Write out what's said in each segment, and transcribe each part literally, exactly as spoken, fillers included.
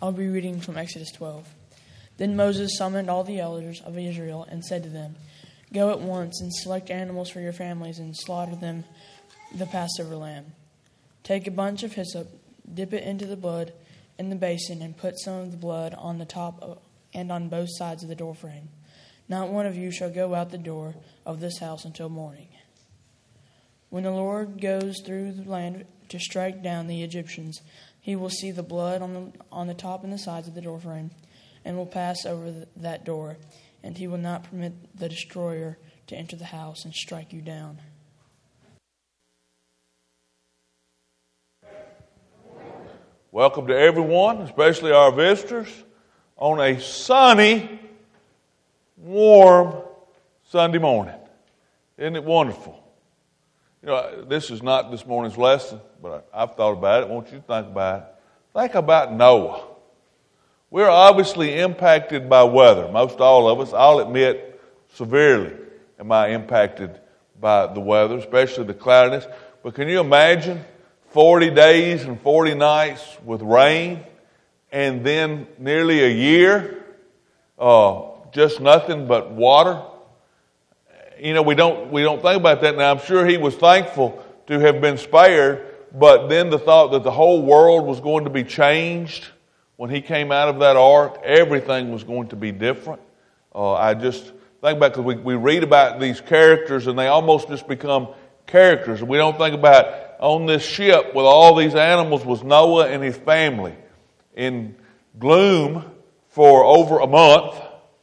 I'll be reading from Exodus twelve. Then Moses summoned all the elders of Israel and said to them, "Go at once and select animals for your families and slaughter them the Passover lamb. Take a bunch of hyssop, dip it into the blood in the basin, and put some of the blood on the top of, and on both sides of the doorframe. Not one of you shall go out the door of this house until morning. When the Lord goes through the land to strike down the Egyptians, he will see the blood on the on the top and the sides of the doorframe, and will pass over the, that door, and he will not permit the destroyer to enter the house and strike you down." Welcome to everyone, especially our visitors, on a sunny, warm Sunday morning. Isn't it wonderful? You know, this is not this morning's lesson, but I've thought about it. I want you to think about it. Think about Noah. We're obviously impacted by weather. Most all of us, I'll admit, severely am I impacted by the weather, especially the cloudiness. But can you imagine forty days and forty nights with rain, and then nearly a year, uh, just nothing but water? You know, we don't we don't think about that now. I'm sure he was thankful to have been spared, but then the thought that the whole world was going to be changed when he came out of that ark, everything was going to be different. Uh, I just think about, because we, we read about these characters and they almost just become characters. We don't think about, on this ship with all these animals was Noah and his family in gloom for over a month,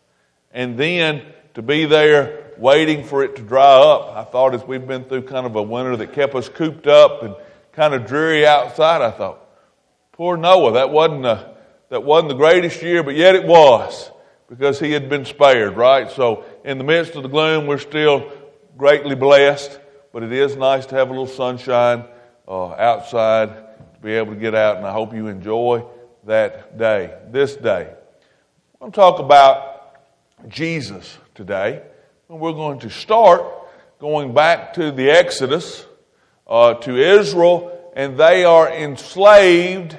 and then to be there waiting for it to dry up. I thought, as we've been through kind of a winter that kept us cooped up and kind of dreary outside, I thought, poor Noah, that wasn't a, that wasn't the greatest year, but yet it was, because he had been spared, right? So in the midst of the gloom, we're still greatly blessed, but it is nice to have a little sunshine uh, outside, to be able to get out, and I hope you enjoy that day, this day. I'm going to talk about Jesus today. And we're going to start going back to the Exodus, uh, to Israel, and they are enslaved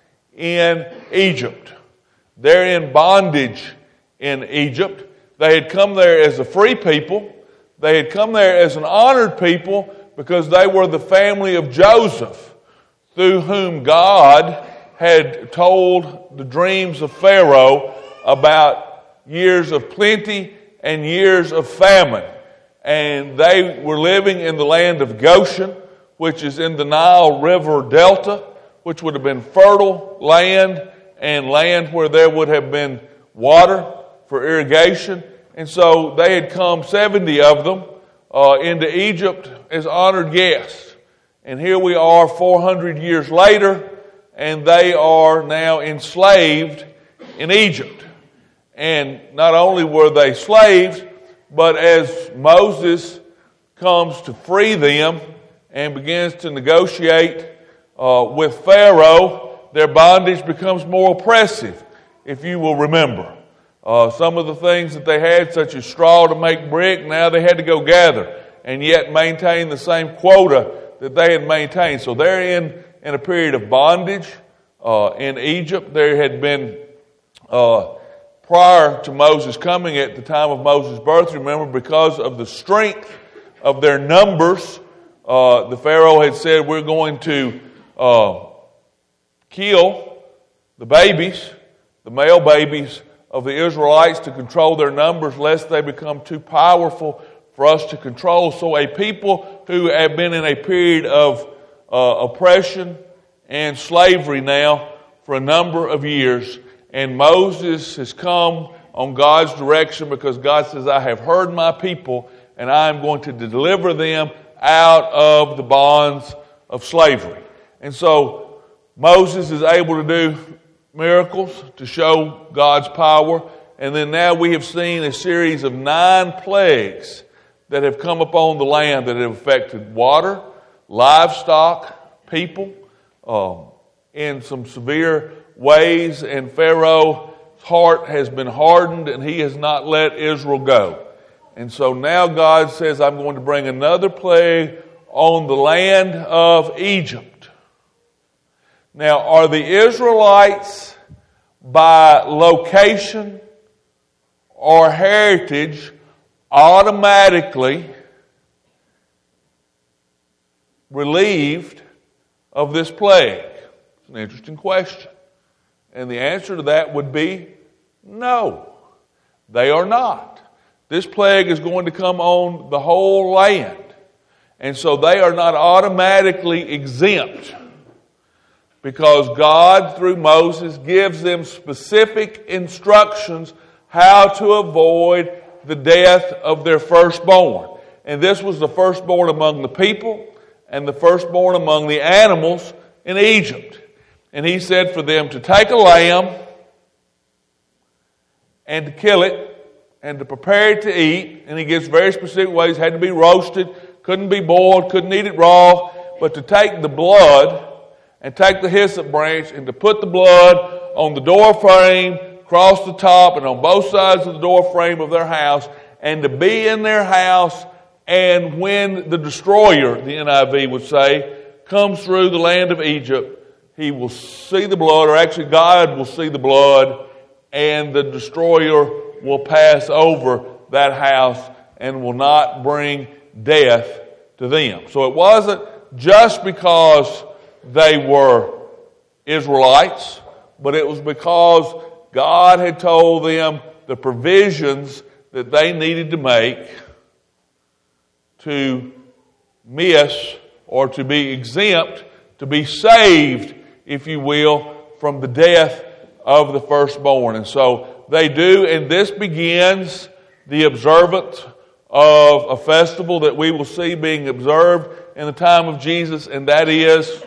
in Egypt. They're in bondage in Egypt. They had come there as a free people. They had come there as an honored people because they were the family of Joseph, through whom God had told the dreams of Pharaoh about years of plenty and years of famine. And they were living in the land of Goshen, which is in the Nile River Delta, which would have been fertile land and land where there would have been water for irrigation. And so they had come, seventy of them, uh, into Egypt as honored guests. And here we are four hundred years later, and they are now enslaved in Egypt. And not only were they slaves, but as Moses comes to free them and begins to negotiate uh, with Pharaoh, their bondage becomes more oppressive, if you will remember. Uh, some of the things that they had, such as straw to make brick, now they had to go gather and yet maintain the same quota that they had maintained. So they're in, in a period of bondage uh, in Egypt. There had been... Uh, Prior to Moses coming, at the time of Moses' birth, remember, because of the strength of their numbers, uh, the Pharaoh had said, we're going to uh, kill the babies, the male babies of the Israelites, to control their numbers, lest they become too powerful for us to control. So a people who have been in a period of uh, oppression and slavery now for a number of years. And Moses has come on God's direction because God says, I have heard my people and I am going to deliver them out of the bonds of slavery. And so Moses is able to do miracles to show God's power. And then now we have seen a series of nine plagues that have come upon the land that have affected water, livestock, people, um, in some severe ways, and Pharaoh's heart has been hardened and he has not let Israel go. And so now God says, I'm going to bring another plague on the land of Egypt. Now, are the Israelites by location or heritage automatically relieved of this plague? It's an interesting question. And the answer to that would be no. They are not. This plague is going to come on the whole land. And so they are not automatically exempt, because God, through Moses, gives them specific instructions how to avoid the death of their firstborn. And this was the firstborn among the people and the firstborn among the animals in Egypt. And he said for them to take a lamb and to kill it and to prepare it to eat. And he gives very specific ways. It had to be roasted, couldn't be boiled, couldn't eat it raw. But to take the blood and take the hyssop branch and to put the blood on the door frame, across the top and on both sides of the door frame of their house, and to be in their house, and when the destroyer, the N I V would say, comes through the land of Egypt, he will see the blood, or actually God will see the blood, and the destroyer will pass over that house and will not bring death to them. So it wasn't just because they were Israelites, but it was because God had told them the provisions that they needed to make to miss or to be exempt, to be saved, if you will, from the death of the firstborn. And so they do, and this begins the observance of a festival that we will see being observed in the time of Jesus, and that is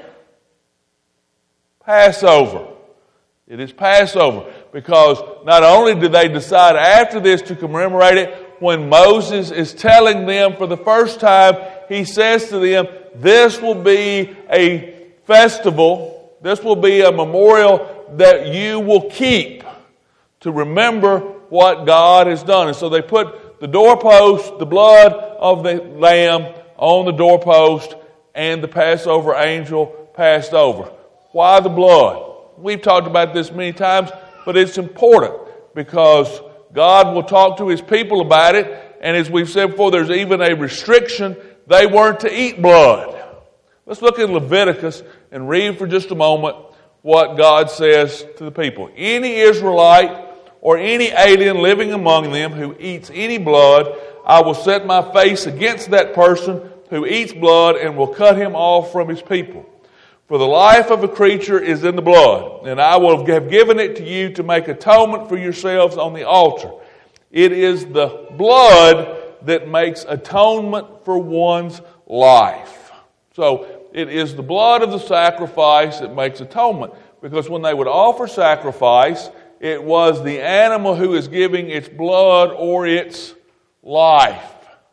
Passover. It is Passover, because not only do they decide after this to commemorate it, when Moses is telling them for the first time, he says to them, this will be a festival, this will be a memorial that you will keep to remember what God has done. And so they put the doorpost, the blood of the lamb on the doorpost, and the Passover angel passed over. Why the blood? We've talked about this many times, but it's important because God will talk to His people about it, and as we've said before, there's even a restriction. They weren't to eat blood. Let's look at Leviticus and read for just a moment what God says to the people. Any Israelite or any alien living among them who eats any blood, I will set my face against that person who eats blood and will cut him off from his people. For the life of a creature is in the blood, and I will have given it to you to make atonement for yourselves on the altar. It is the blood that makes atonement for one's life. So it is the blood of the sacrifice that makes atonement, because when they would offer sacrifice, it was the animal who is giving its blood or its life.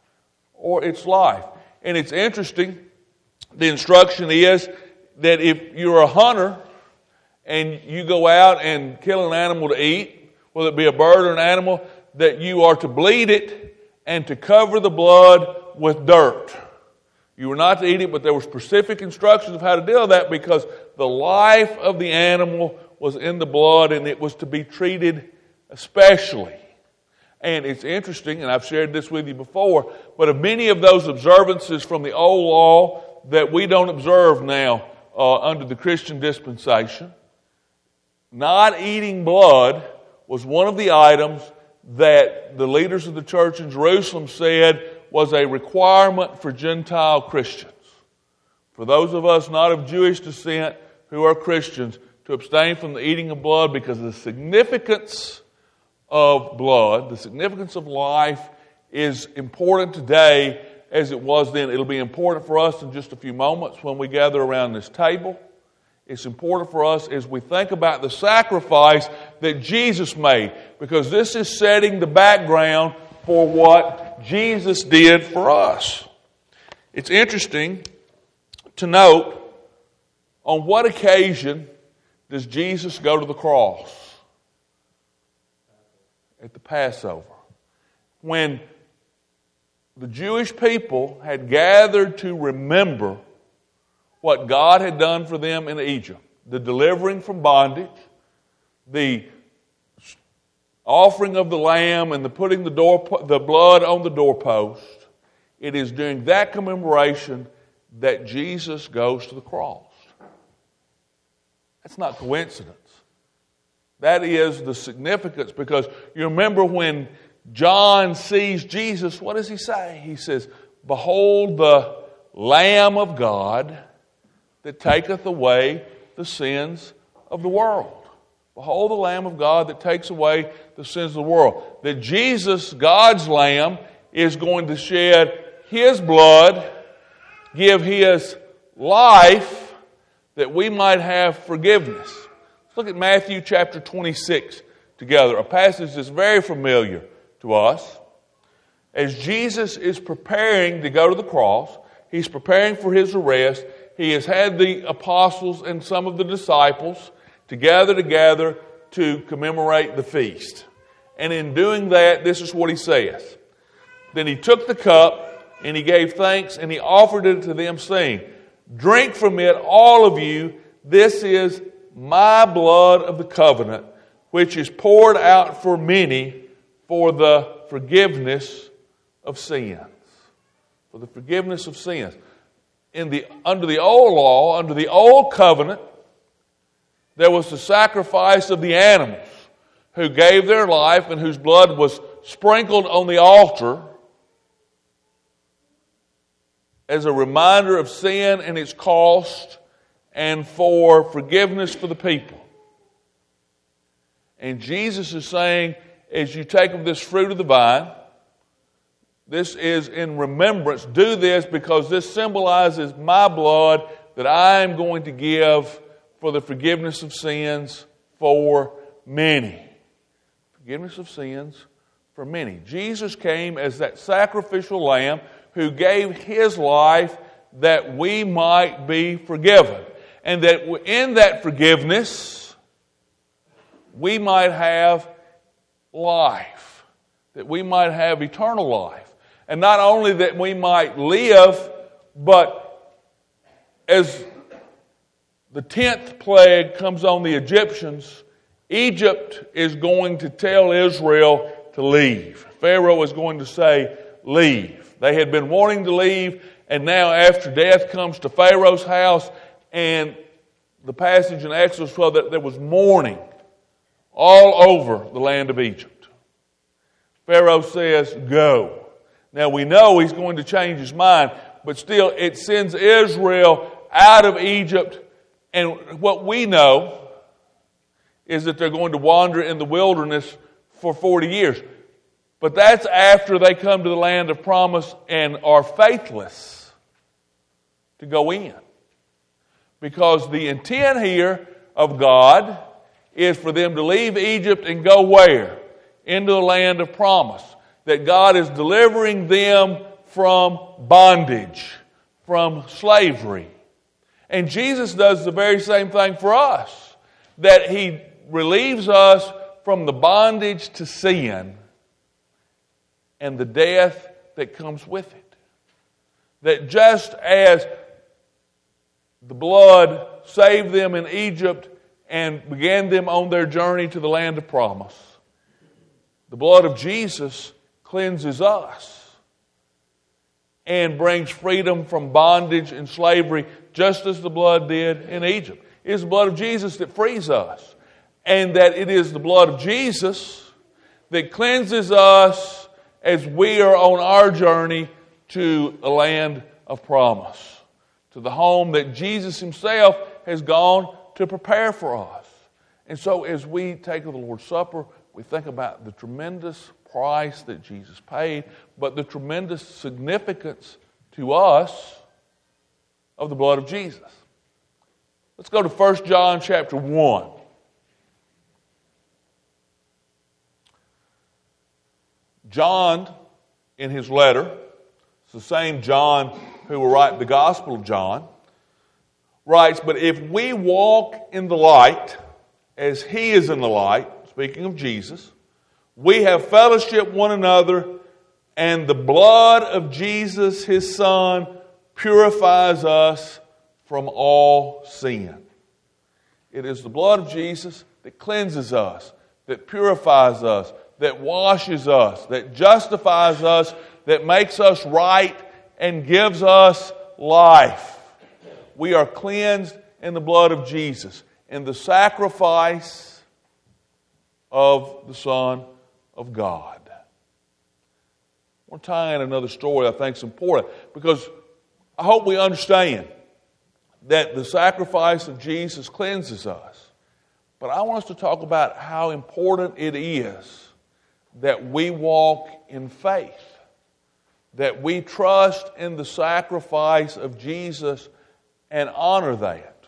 Or its life. And it's interesting, the instruction is that if you're a hunter and you go out and kill an animal to eat, whether it be a bird or an animal, that you are to bleed it and to cover the blood with dirt. You were not to eat it, but there were specific instructions of how to deal with that, because the life of the animal was in the blood and it was to be treated especially. And it's interesting, and I've shared this with you before, but of many of those observances from the old law that we don't observe now uh, under the Christian dispensation, not eating blood was one of the items that the leaders of the church in Jerusalem said was a requirement for Gentile Christians. For those of us not of Jewish descent who are Christians, to abstain from the eating of blood, because the significance of blood, the significance of life, is important today as it was then. It'll be important for us in just a few moments when we gather around this table. It's important for us as we think about the sacrifice that Jesus made, because this is setting the background for what Jesus did for us. It's interesting to note, on what occasion does Jesus go to the cross? At the Passover. When the Jewish people had gathered to remember what God had done for them in Egypt, the delivering from bondage, the offering of the lamb and the putting the door the blood on the doorpost, it is during that commemoration that Jesus goes to the cross. That's not coincidence. That is the significance, because you remember when John sees Jesus, what does he say? He says, "Behold the Lamb of God that taketh away the sins of the world." Behold the Lamb of God that takes away the sins of the world. That Jesus, God's Lamb, is going to shed His blood, give His life, that we might have forgiveness. Let's look at Matthew chapter twenty-six together, a passage that's very familiar to us. As Jesus is preparing to go to the cross, He's preparing for His arrest. He has had the apostles and some of the disciples to gather together to commemorate the feast. And in doing that, this is what He says. Then He took the cup and He gave thanks and He offered it to them, saying, "Drink from it, all of you. This is my blood of the covenant, which is poured out for many for the forgiveness of sins." For the forgiveness of sins. In the, under the old law, under the old covenant, there was the sacrifice of the animals who gave their life and whose blood was sprinkled on the altar as a reminder of sin and its cost and for forgiveness for the people. And Jesus is saying, as you take of this fruit of the vine, this is in remembrance. Do this because this symbolizes my blood that I am going to give for the forgiveness of sins for many. Forgiveness of sins for many. Jesus came as that sacrificial lamb who gave His life that we might be forgiven. And that in that forgiveness, we might have life. That we might have eternal life. And not only that we might live, but as the tenth plague comes on the Egyptians, Egypt is going to tell Israel to leave. Pharaoh is going to say, leave. They had been wanting to leave, and now after death comes to Pharaoh's house, and the passage in Exodus twelve that there was mourning all over the land of Egypt. Pharaoh says, go. Now we know he's going to change his mind, but still it sends Israel out of Egypt, and what we know is that they're going to wander in the wilderness for forty years. But that's after they come to the land of promise and are faithless to go in. Because the intent here of God is for them to leave Egypt and go where? Into the land of promise. That God is delivering them from bondage, from slavery. And Jesus does the very same thing for us. That He relieves us from the bondage to sin and the death that comes with it. That just as the blood saved them in Egypt and began them on their journey to the land of promise, the blood of Jesus cleanses us and brings freedom from bondage and slavery, just as the blood did in Egypt. It is the blood of Jesus that frees us, and that it is the blood of Jesus that cleanses us as we are on our journey to a land of promise, to the home that Jesus Himself has gone to prepare for us. And so as we take the Lord's Supper, we think about the tremendous price that Jesus paid, but the tremendous significance to us of the blood of Jesus. Let's go to First John chapter one. John, in his letter, it's the same John who will write the Gospel of John, writes, "But if we walk in the light, as He is in the light," speaking of Jesus, "we have fellowship one another, and the blood of Jesus, His Son, purifies us from all sin." It is the blood of Jesus that cleanses us, that purifies us, that washes us, that justifies us, that makes us right and gives us life. We are cleansed in the blood of Jesus, in the sacrifice of the Son of God. I want to tie in another story I think is important, because I hope we understand that the sacrifice of Jesus cleanses us. But I want us to talk about how important it is that we walk in faith, that we trust in the sacrifice of Jesus and honor that.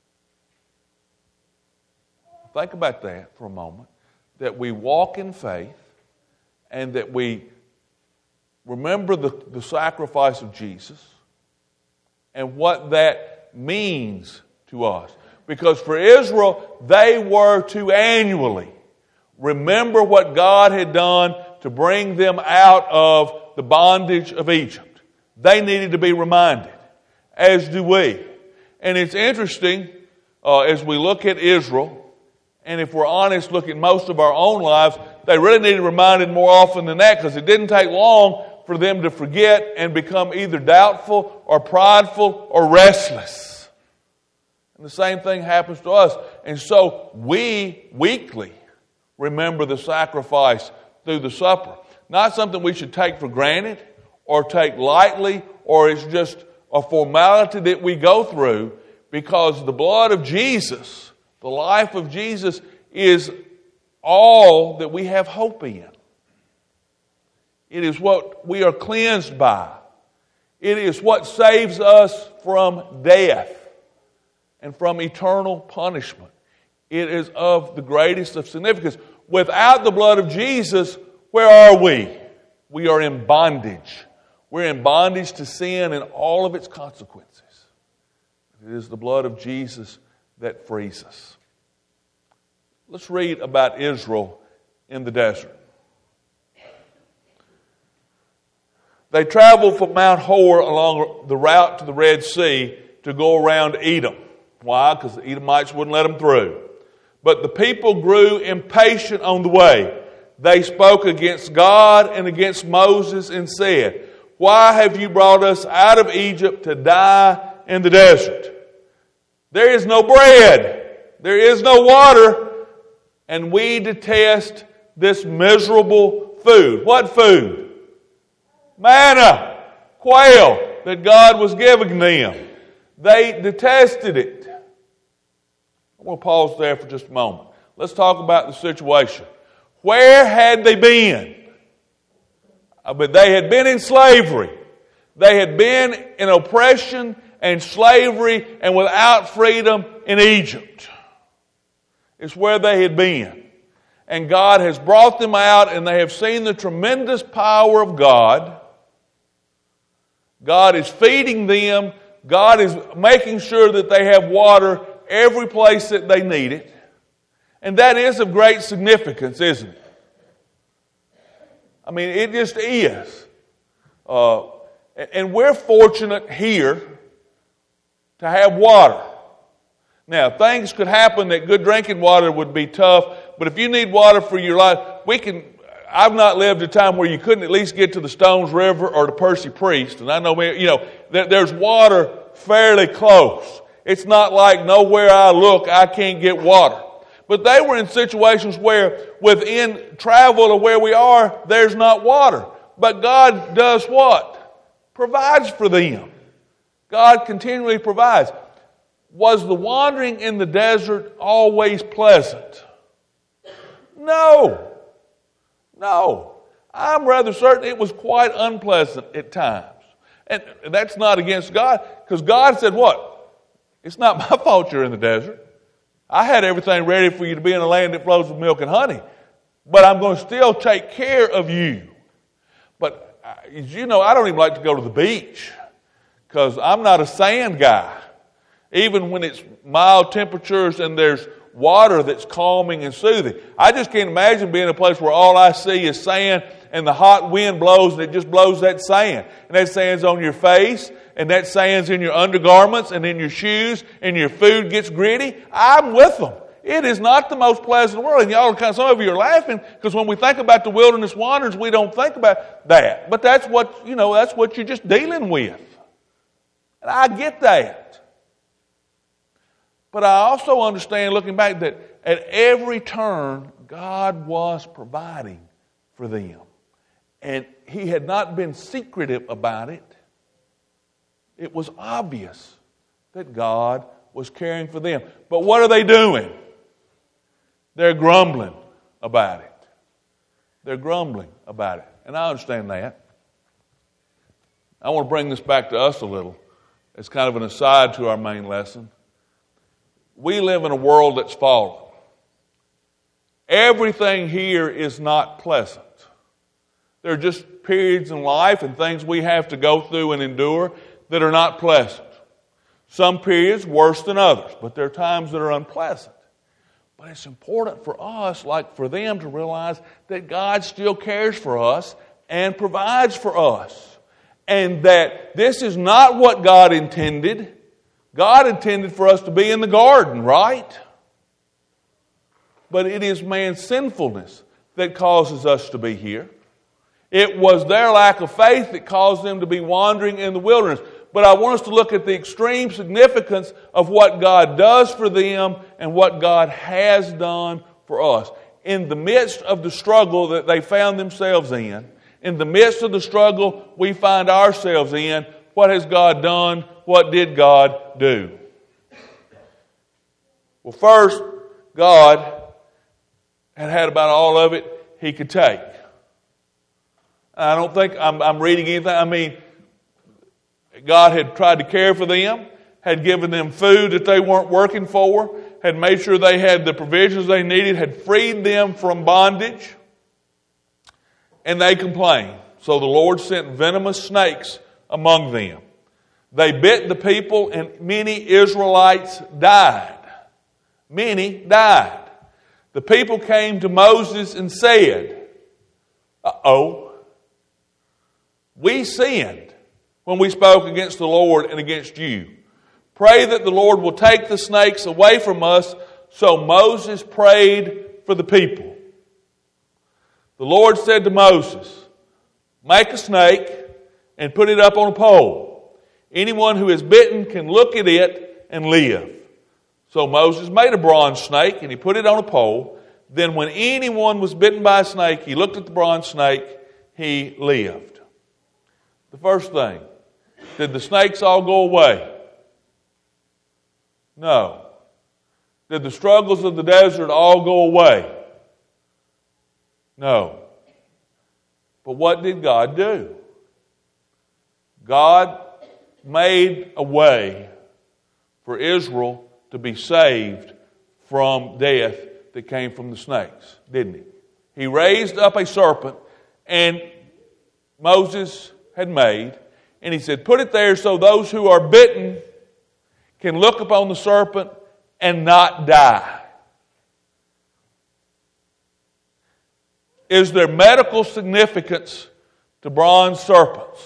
Think about that for a moment, that we walk in faith and that we remember the, the sacrifice of Jesus and what that means to us. Because for Israel, they were to annually remember what God had done to bring them out of the bondage of Egypt. They needed to be reminded, as do we. And it's interesting, uh, as we look at Israel, and if we're honest, look at most of our own lives, they really needed reminded more often than that, because it didn't take long for them to forget and become either doubtful or prideful or restless. And the same thing happens to us. And so we weekly remember the sacrifice through the supper. Not something we should take for granted or take lightly, or it's just a formality that we go through, because the blood of Jesus, the life of Jesus, is all that we have hope in. It is what we are cleansed by. It is what saves us from death and from eternal punishment. It is of the greatest of significance. Without the blood of Jesus, where are we? We are in bondage. We're in bondage to sin and all of its consequences. It is the blood of Jesus that frees us. Let's read about Israel in the desert. They traveled from Mount Hor along the route to the Red Sea to go around Edom. Why? Because the Edomites wouldn't let them through. But the people grew impatient on the way. They spoke against God and against Moses and said, "Why have you brought us out of Egypt to die in the desert? There is no bread, there is no water, and we detest this miserable food." What food? Manna, quail that God was giving them. They detested it. I want to pause there for just a moment. Let's talk about the situation. Where had they been? I mean, they had been in slavery. They had been in oppression and slavery and without freedom in Egypt. It's where they had been. And God has brought them out, and they have seen the tremendous power of God. God is feeding them. God is making sure that they have water every place that they need it. And that is of great significance, isn't it? I mean, it just is. Uh, and we're fortunate here to have water. Now, things could happen that good drinking water would be tough, but if you need water for your life, we can... I've not lived a time where you couldn't at least get to the Stones River or the Percy Priest. And I know, you know, there's water fairly close. It's not like nowhere I look, I can't get water. But they were in situations where within travel of where we are, there's not water. But God does what? Provides for them. God continually provides. Was the wandering in the desert always pleasant? No. No, I'm rather certain it was quite unpleasant at times. And that's not against God, because God said what? It's not my fault you're in the desert. I had everything ready for you to be in a land that flows with milk and honey. But I'm going to still take care of you. But, as you know, I don't even like to go to the beach, because I'm not a sand guy. Even when it's mild temperatures and there's water that's calming and soothing. I just can't imagine being in a place where all I see is sand and the hot wind blows and it just blows that sand. And that sand's on your face and that sand's in your undergarments and in your shoes and your food gets gritty. I'm with them. It is not the most pleasant world. And y'all, kind of, some of you are laughing because when we think about the wilderness wanderings, we don't think about that. But that's what, you know, that's what you're just dealing with. And I get that. But I also understand, looking back, that at every turn, God was providing for them. And He had not been secretive about it. It was obvious that God was caring for them. But what are they doing? They're grumbling about it. They're grumbling about it. And I understand that. I want to bring this back to us a little. It's kind of an aside to our main lesson. We live in a world that's fallen. Everything here is not pleasant. There are just periods in life and things we have to go through and endure that are not pleasant. Some periods worse than others, but there are times that are unpleasant. But it's important for us, like for them, to realize that God still cares for us and provides for us. And that this is not what God intended. God intended for us to be in the garden, right? But it is man's sinfulness that causes us to be here. It was their lack of faith that caused them to be wandering in the wilderness. But I want us to look at the extreme significance of what God does for them and what God has done for us. In the midst of the struggle that they found themselves in, in the midst of the struggle we find ourselves in, what has God done? What did God do? Well, first, God had had about all of it He could take. I don't think I'm, I'm reading anything. I mean, God had tried to care for them, had given them food that they weren't working for, had made sure they had the provisions they needed, had freed them from bondage, and they complained. So the Lord sent venomous snakes among them. They bit the people, and many Israelites died. Many died. The people came to Moses and said, uh-oh, we sinned when we spoke against the Lord and against you. Pray that the Lord will take the snakes away from us. So Moses prayed for the people. The Lord said to Moses, make a snake and put it up on a pole. Anyone who is bitten can look at it and live. So Moses made a bronze snake and he put it on a pole. Then when anyone was bitten by a snake, he looked at the bronze snake, he lived. The first thing, did the snakes all go away? No. Did the struggles of the desert all go away? No. But what did God do? God made a way for Israel to be saved from death that came from the snakes, didn't He? He raised up a serpent, and Moses had made, and He said, put it there so those who are bitten can look upon the serpent and not die. Is there medical significance to bronze serpents?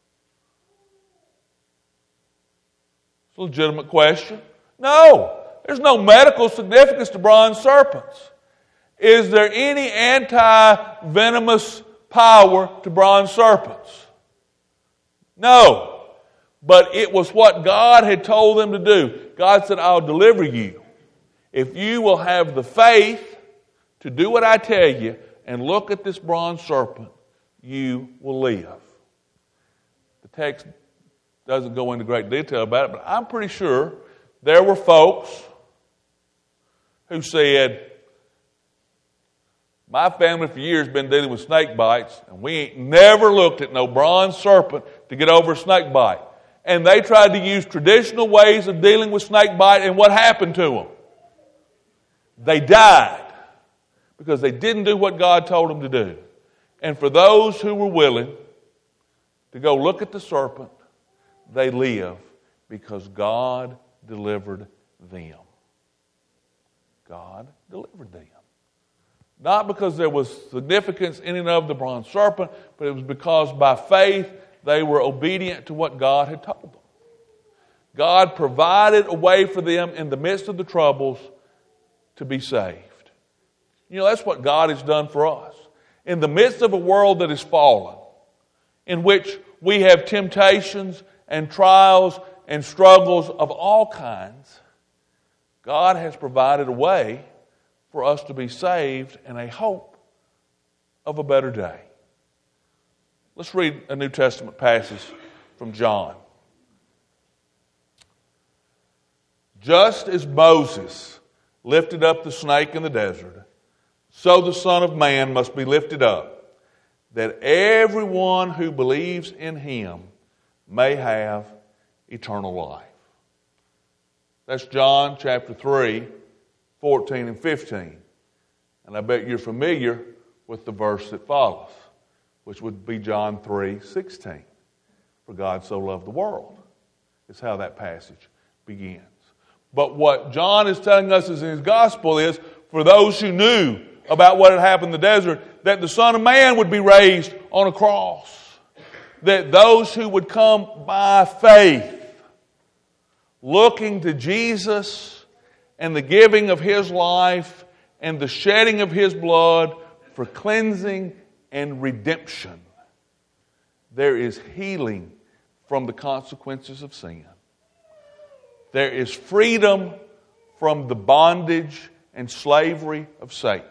It's a legitimate question. No, there's no medical significance to bronze serpents. Is there any anti-venomous power to bronze serpents? No. But it was what God had told them to do. God said, I'll deliver you. If you will have the faith to do what I tell you and look at this bronze serpent, you will live. The text doesn't go into great detail about it, but I'm pretty sure there were folks who said, my family for years been dealing with snake bites, and we ain't never looked at no bronze serpent to get over a snake bite. And they tried to use traditional ways of dealing with snake bite, and what happened to them? They died because they didn't do what God told them to do. And for those who were willing to go look at the serpent, they live because God delivered them. God delivered them. Not because there was significance in and of the bronze serpent, but it was because by faith they were obedient to what God had told them. God provided a way for them in the midst of the troubles to be saved. You know, that's what God has done for us. In the midst of a world that is fallen, in which we have temptations and trials and struggles of all kinds, God has provided a way for us to be saved and a hope of a better day. Let's read a New Testament passage from John. Just as Moses lifted up the snake in the desert, so the Son of Man must be lifted up, that everyone who believes in him may have eternal life. That's John chapter three, fourteen and fifteen. And I bet you're familiar with the verse that follows, which would be John three, sixteen. For God so loved the world, is how that passage begins. But what John is telling us is in his gospel is, for those who knew about what had happened in the desert, that the Son of Man would be raised on a cross. That those who would come by faith, looking to Jesus and the giving of his life and the shedding of his blood for cleansing and redemption, there is healing from the consequences of sin. There is freedom from the bondage and slavery of Satan.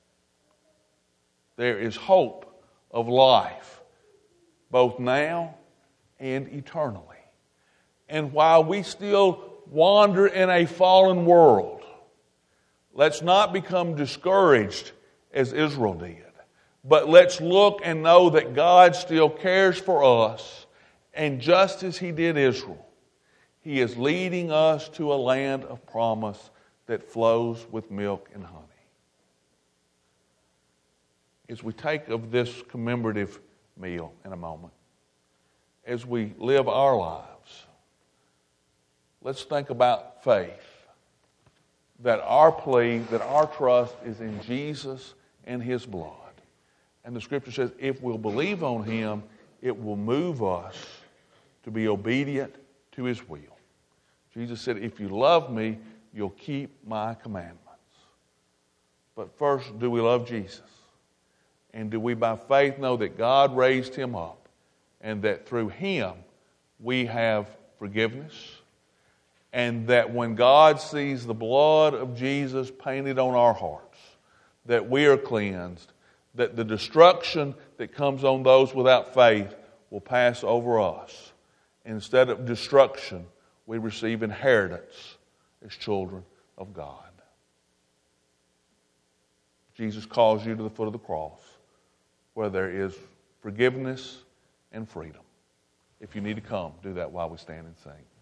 There is hope of life, both now and eternally. And while we still wander in a fallen world, let's not become discouraged as Israel did. But let's look and know that God still cares for us. And just as He did Israel, He is leading us to a land of promise that flows with milk and honey. As we take of this commemorative meal in a moment, as we live our lives, let's think about faith. That our plea, that our trust is in Jesus and His blood. And the Scripture says if we'll believe on Him, it will move us to be obedient to His will. Jesus said, if you love me, you'll keep my commandments. But first, do we love Jesus? And do we by faith know that God raised Him up and that through Him we have forgiveness? And that when God sees the blood of Jesus painted on our hearts, that we are cleansed, that the destruction that comes on those without faith will pass over us. Instead of destruction, we receive inheritance as children of God. Jesus calls you to the foot of the cross, where there is forgiveness and freedom. If you need to come, do that while we stand and sing.